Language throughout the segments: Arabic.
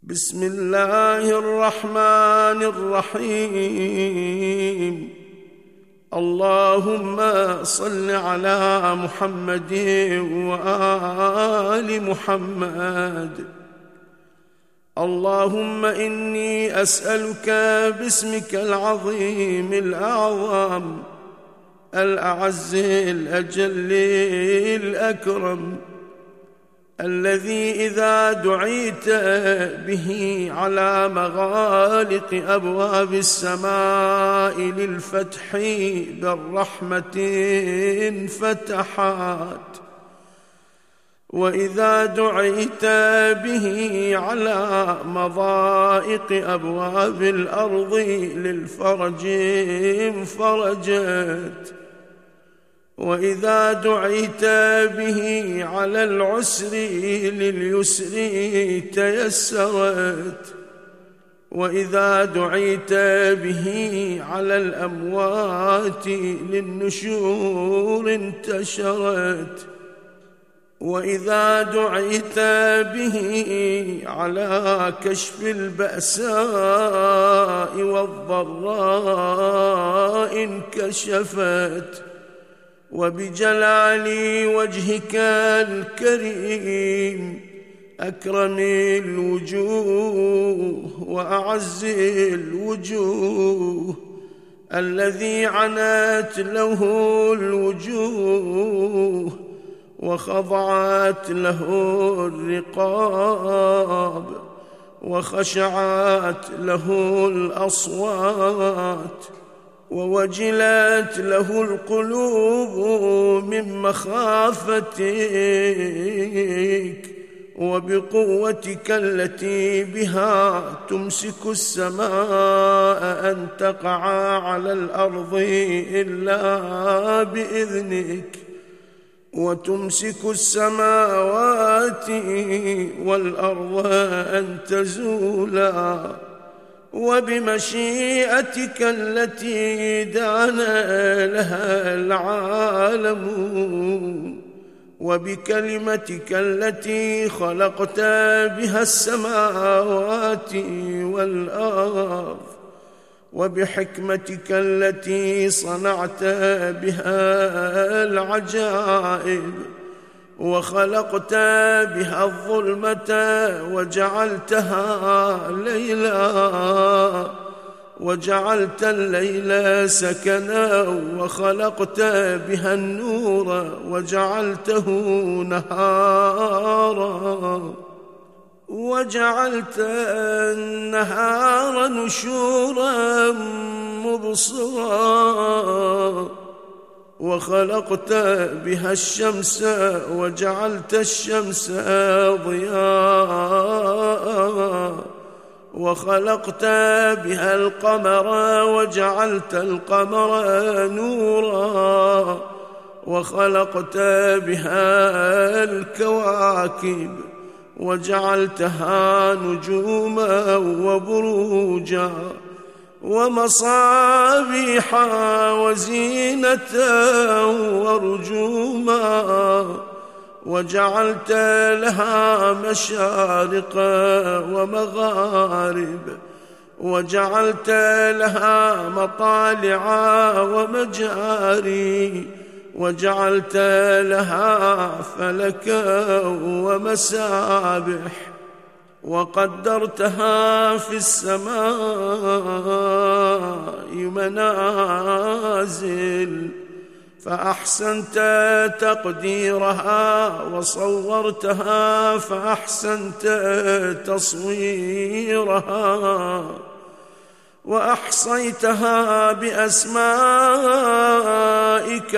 بسم الله الرحمن الرحيم. اللهم صل على محمد وآل محمد. اللهم إني أسألك باسمك العظيم الأعظم الأعز الأجل الأكرم، الذي إذا دعيت به على مغالق أبواب السماء للفتح بالرحمة انفتحت، وإذا دعيت به على مضائق أبواب الأرض للفرج انفرجت، وإذا دعيت به على العسر لليسر تيسرت، وإذا دعيت به على الأموات للنشور انتشرت، وإذا دعيت به على كشف البأساء والضراء انكشفت، وبجلال وجهك الكريم أكرم الوجوه وأعز الوجوه، الذي عنت له الوجوه وخضعت له الرقاب وخشعت له الأصوات ووجلت له القلوب من مخافتك، وبقوتك التي بها تمسك السماء أن تقع على الأرض إلا بإذنك، وتمسك السماوات والأرض أن تزولا، وبمشيئتك التي دان لها العالمون، وبكلمتك التي خلقت بها السماوات والأرض، وبحكمتك التي صنعت بها العجائب، وخلقت بها الظلمة وجعلتها ليلا، وجعلت الليل سكنا، وخلقت بها النور وجعلته نهارا، وجعلت النهار نشورا مبصرا، وخلقت بها الشمس وجعلت الشمس ضياء، وخلقت بها القمر وجعلت القمر نورا، وخلقت بها الكواكب وجعلتها نجوما وبروجا ومصابيح وزينة ورجوما، وجعلت لها مشارق ومغارب، وجعلت لها مطالع ومجاري، وجعلت لها فلكا ومسابح، وقدرتها في السماء منازل، فأحسنت تقديرها، وصورتها فأحسنت تصويرها، وأحصيتها بأسمائك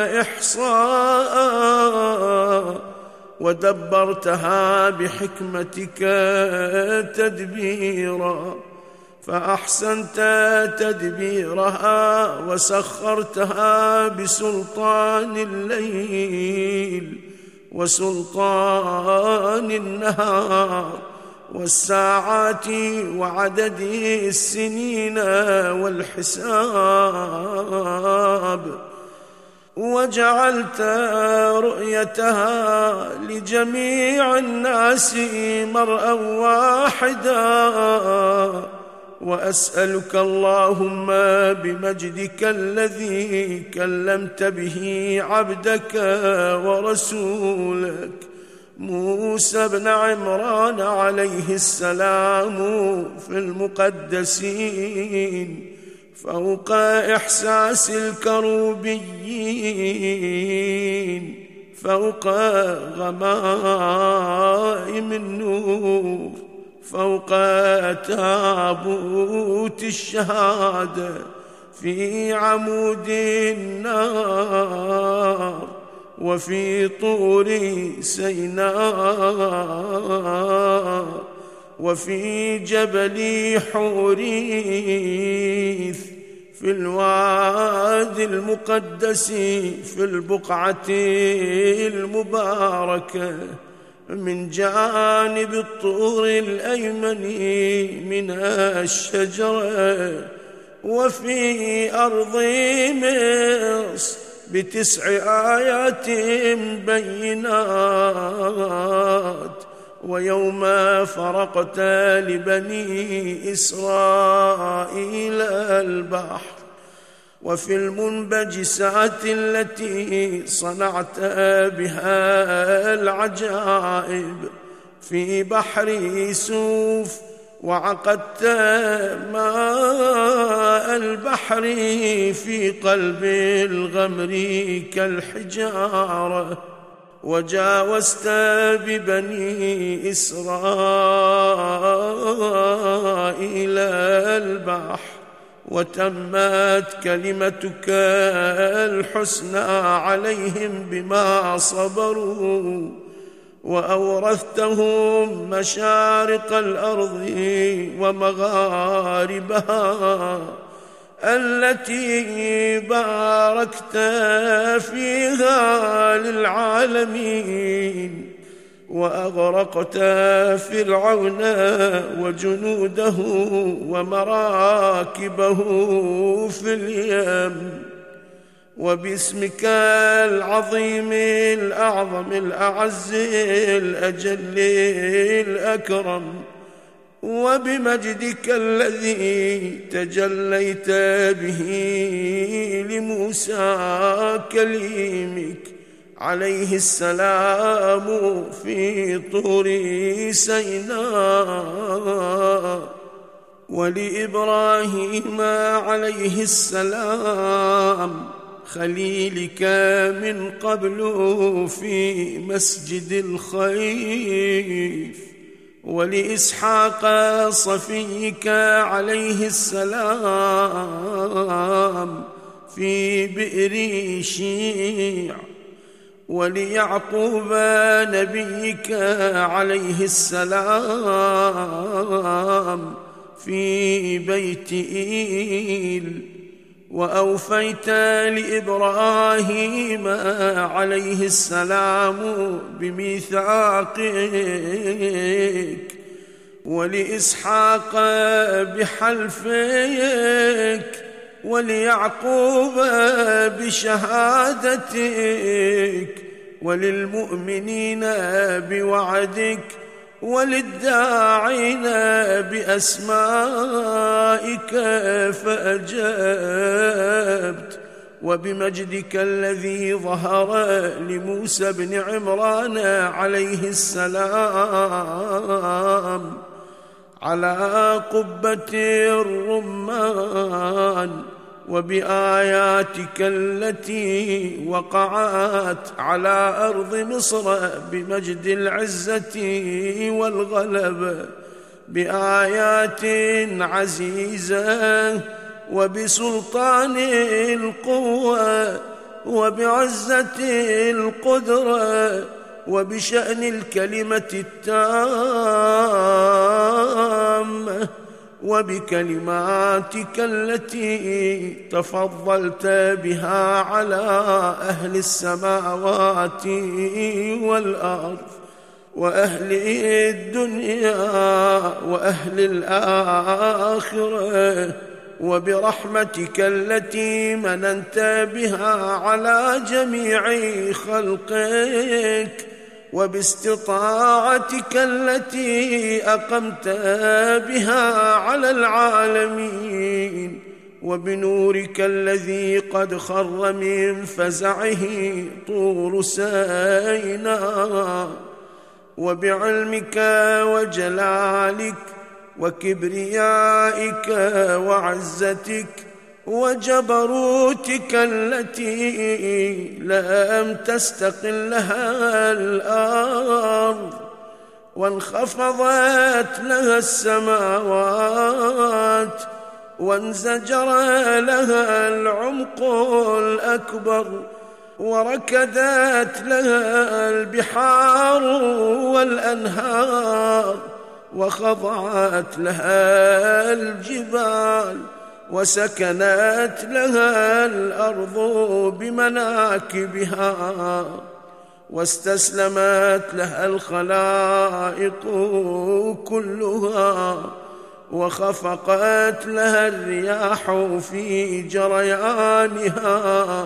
إحصاء، ودبرتها بحكمتك تدبيرا، فأحسنت تدبيرها، وسخرتها بسلطان الليل وسلطان النهار والساعات وعدد السنين والحساب، وجعلت رؤيتها لجميع الناس مرءا واحدا، وأسألك اللهم بمجدك الذي كلمت به عبدك ورسولك موسى بن عمران عليه السلام في المقدسين فوق إحساس الكروبيين، فوق غمائم النور، فوق تابوت الشهادة في عمود النار، وفي طور سيناء، وفي جبل حوريث، في الوادي المقدس، في البقعة المباركة من جانب الطور الأيمن من الشجرة، وفي أرض مصر ب9 آيات بينات، ويوم فرقت لبني إسرائيل البحر، وفي المنبجسات التي صنعت بها العجائب، في بحر يوسف وعقدت ماء البحر في قلب الغمر كالحجارة، وجاوزت ببني إسرائيل البحر، وتمت كلمتك الحسنى عليهم بما صبروا، وأورثتهم مشارق الأرض ومغاربها التي باركت فيها للعالمين، وأغرقت فرعون وجنوده ومراكبه في اليم، وباسمك العظيم الأعظم الأعز الأجل الأكرم، وبمجدك الذي تجليت به لموسى كليمك عليه السلام في طور سيناء، ولإبراهيم عليه السلام خليلك من قبل في مسجد الخيف، ولإسحاق صفيك عليه السلام في بئر شيع، وليعقوب نبيك عليه السلام في بيت إيل، وأوفيت لإبراهيم عليه السلام بميثاقك، ولإسحاق بحلفك، وليعقوب بشهادتك، وللمؤمنين بوعدك، وللداعين بأسمائك فأجبت، وبمجدك الذي ظهر لموسى بن عمران عليه السلام على قبة الرمان، وبآياتك التي وقعت على أرض مصر بمجد العزة والغلبة، بآيات عزيزة، وبسلطان القوة، وبعزة القدرة، وبشأن الكلمة التامة، وبكلماتك التي تفضلت بها على أهل السماوات والأرض، وأهل الدنيا وأهل الآخرة، وبرحمتك التي مننت بها على جميع خلقك، وباستطاعتك التي أقمت بها على العالمين، وبنورك الذي قد خر من فزعه طور سيناء، وبعلمك وجلالك وكبريائك وعزتك وجبروتك التي لم تستقل لها الأرض وانخفضت لها السماوات وانزجر لها العمق الأكبر وركدت لها البحار والأنهار وخضعت لها الجبال وسكنت لها الأرض بمناكبها واستسلمت لها الخلائق كلها وخفقت لها الرياح في جريانها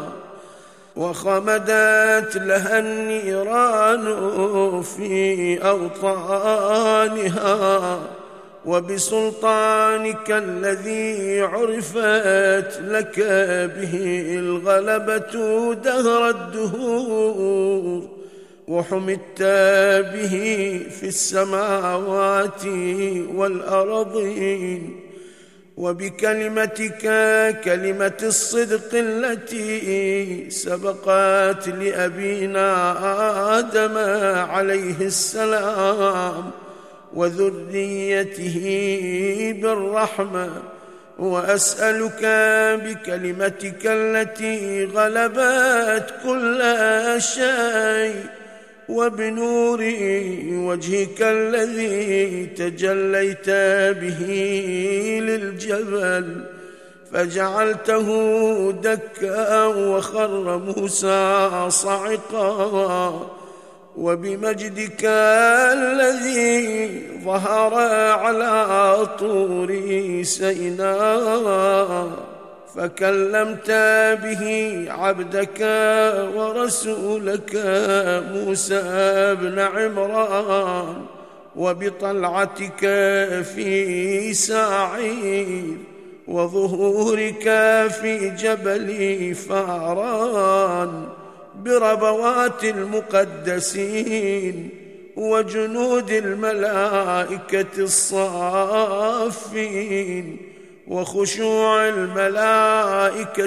وخمدت لها النيران في أوطانها، وبسلطانك الذي عرفت لك به الغلبة دهر الدهور وحمدت به في السماوات والأرضين، وبكلمتك كلمة الصدق التي سبقت لأبينا آدم عليه السلام وذريته بالرحمة، وأسألك بكلمتك التي غلبت كل شيء وبنور وجهك الذي تجليت به للجبل فجعلته دكا وخر موسى صعقا، وبمجدك الذي ظهر على طور سيناء فكلمت به عبدك ورسولك موسى بن عمران، وبطلعتك في ساعير وظهورك في جبل فاران بربوات المقدسين وجنود الملائكة الصافين وخشوع الملائكة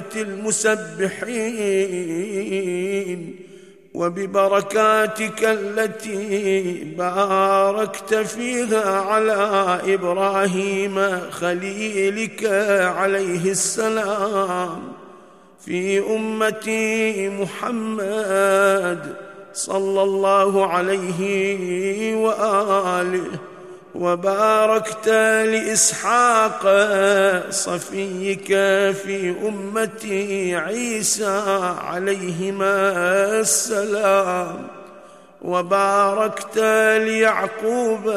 المسبحين، وببركاتك التي باركت فيها على إبراهيم خليلك عليه السلام في أمة محمد صلى الله عليه وآله، وباركت لإسحاق صفيك في أمة عيسى عليهما السلام، وباركت ليعقوب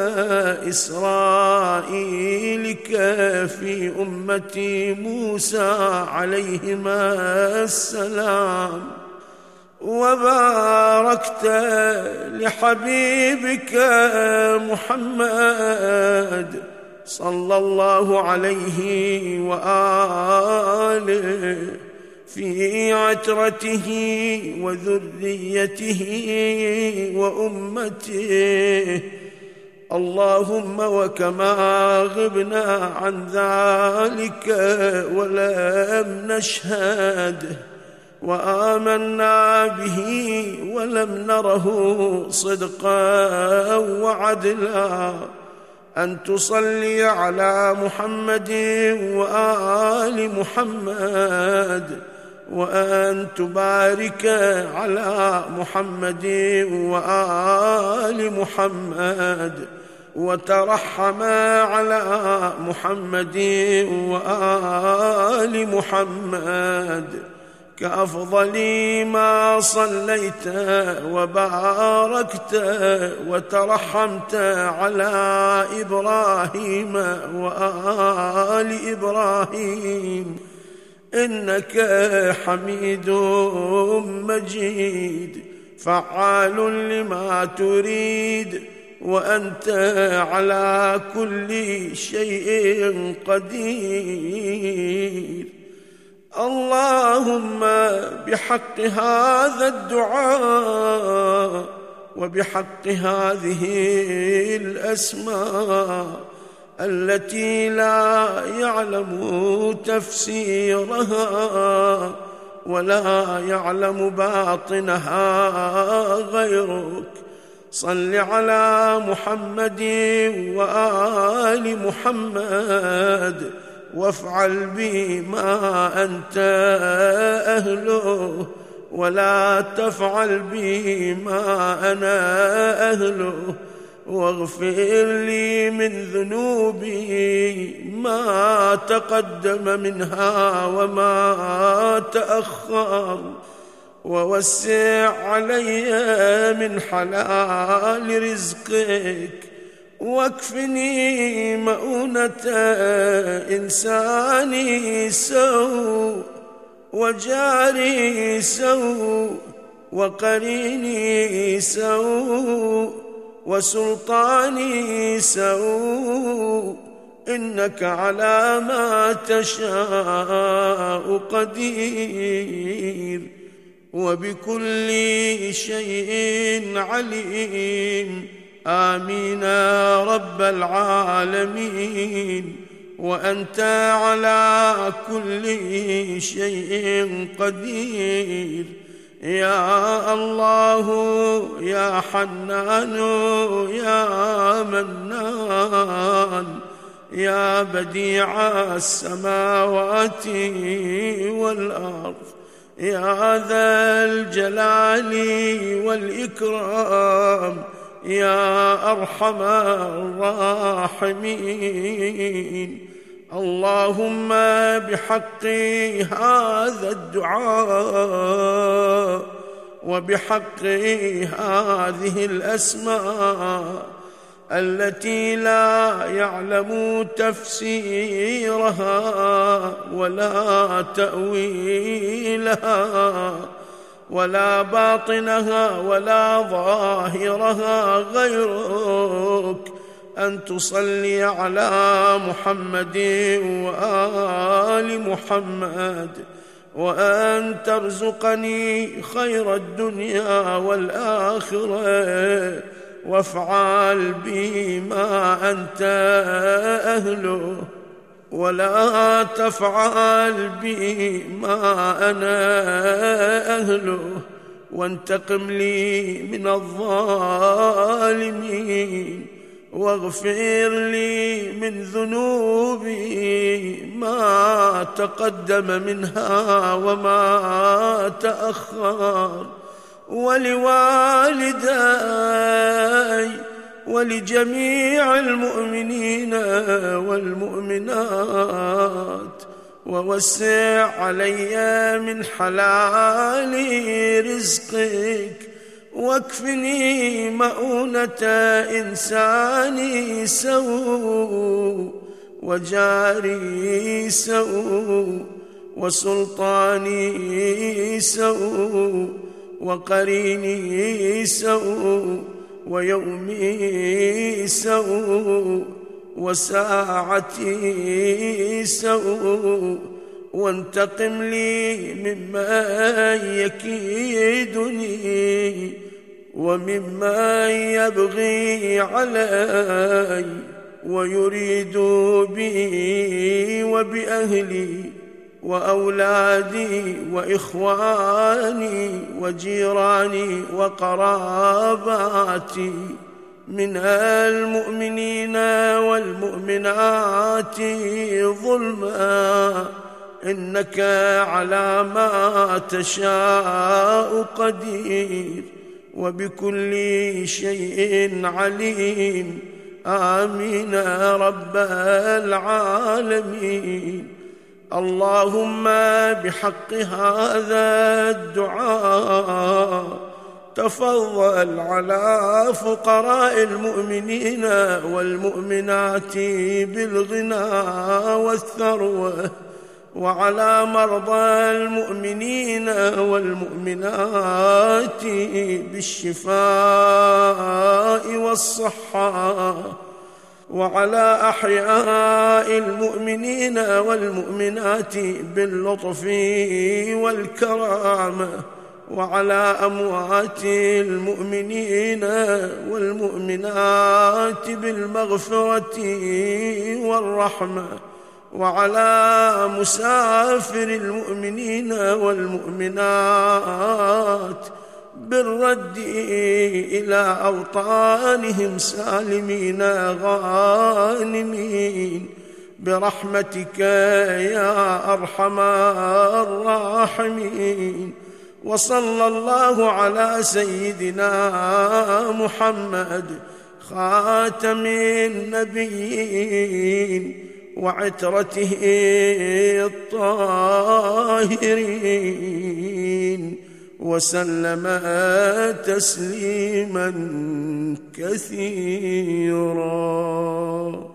إسرائيلك في أمة موسى عليهما السلام، وباركت لحبيبك محمد صلى الله عليه وآله في عترته وذريته وأمته، اللهم وكما غبنا عن ذلك ولم نشهده وآمنا به ولم نره صدقا وعدلا، أن تصلي على محمد وآل محمد، وأن تبارك على محمد وآل محمد، وترحم على محمد وآل محمد كأفضل ما صليت وباركت وترحمت على إبراهيم وآل إبراهيم إنك حميد مجيد فعال لما تريد وأنت على كل شيء قدير. اللهم بحق هذا الدعاء وبحق هذه الأسماء التي لا يعلم تفسيرها ولا يعلم باطنها غيرك، صل على محمد وآل محمد وافعل بما أنت أهله ولا تفعل بما أنا أهله، واغفر لي من ذنوبي ما تقدم منها وما تأخر، ووسع علي من حلال رزقك، واكفني مؤونة إنساني سوء وجاري سوء وقريني سوء وسلطاني سوء، إنك على ما تشاء قدير وبكل شيء عليم. آمين يا رب العالمين، وأنت على كل شيء قدير. يا الله يا حنان يا منان يا بديع السماوات والأرض، يا ذا الجلال والإكرام، يا أرحم الراحمين. اللهم بحق هذا الدعاء وبحق هذه الأسماء التي لا يعلم تفسيرها ولا تأويلها ولا باطنها ولا ظاهرها غيرك، أن تصلي على محمد وآل محمد، وأن ترزقني خير الدنيا والآخرة، وافعل بي ما أنت أهله ولا تفعل بي ما أنا أهله، وانتقم لي من الظالمين، واغفر لي من ذنوبي ما تقدم منها وما تأخر، ولوالدي ولجميع المؤمنين والمؤمنات، ووسع علي من حلال رزقك، واكفني مؤونة إنساني سوء وجاري سوء وسلطاني سوء وقريني سوء ويومي سوء وساعتي سوء، وانتقم لي ممن يكيدني وممن يبغي علي ويريد بي وبأهلي وأولادي وإخواني وجيراني وقراباتي من المؤمنين والمؤمنات ظلما، إنك على ما تشاء قدير وبكل شيء عليم. آمين يا رب العالمين. اللهم بحق هذا الدعاء تفضل على فقراء المؤمنين والمؤمنات بالغنى والثروة، وعلى مرضى المؤمنين والمؤمنات بالشفاء والصحة، وعلى أحياء المؤمنين والمؤمنات باللطف والكرامة، وعلى أموات المؤمنين والمؤمنات بالمغفرة والرحمة، وعلى مسافر المؤمنين والمؤمنات بالرد إلى أوطانهم سالمين غانمين برحمتك يا أرحم الراحمين. وصلى الله على سيدنا محمد خاتم النبيين وعترته الطاهرين وسلم تسليما كثيرا.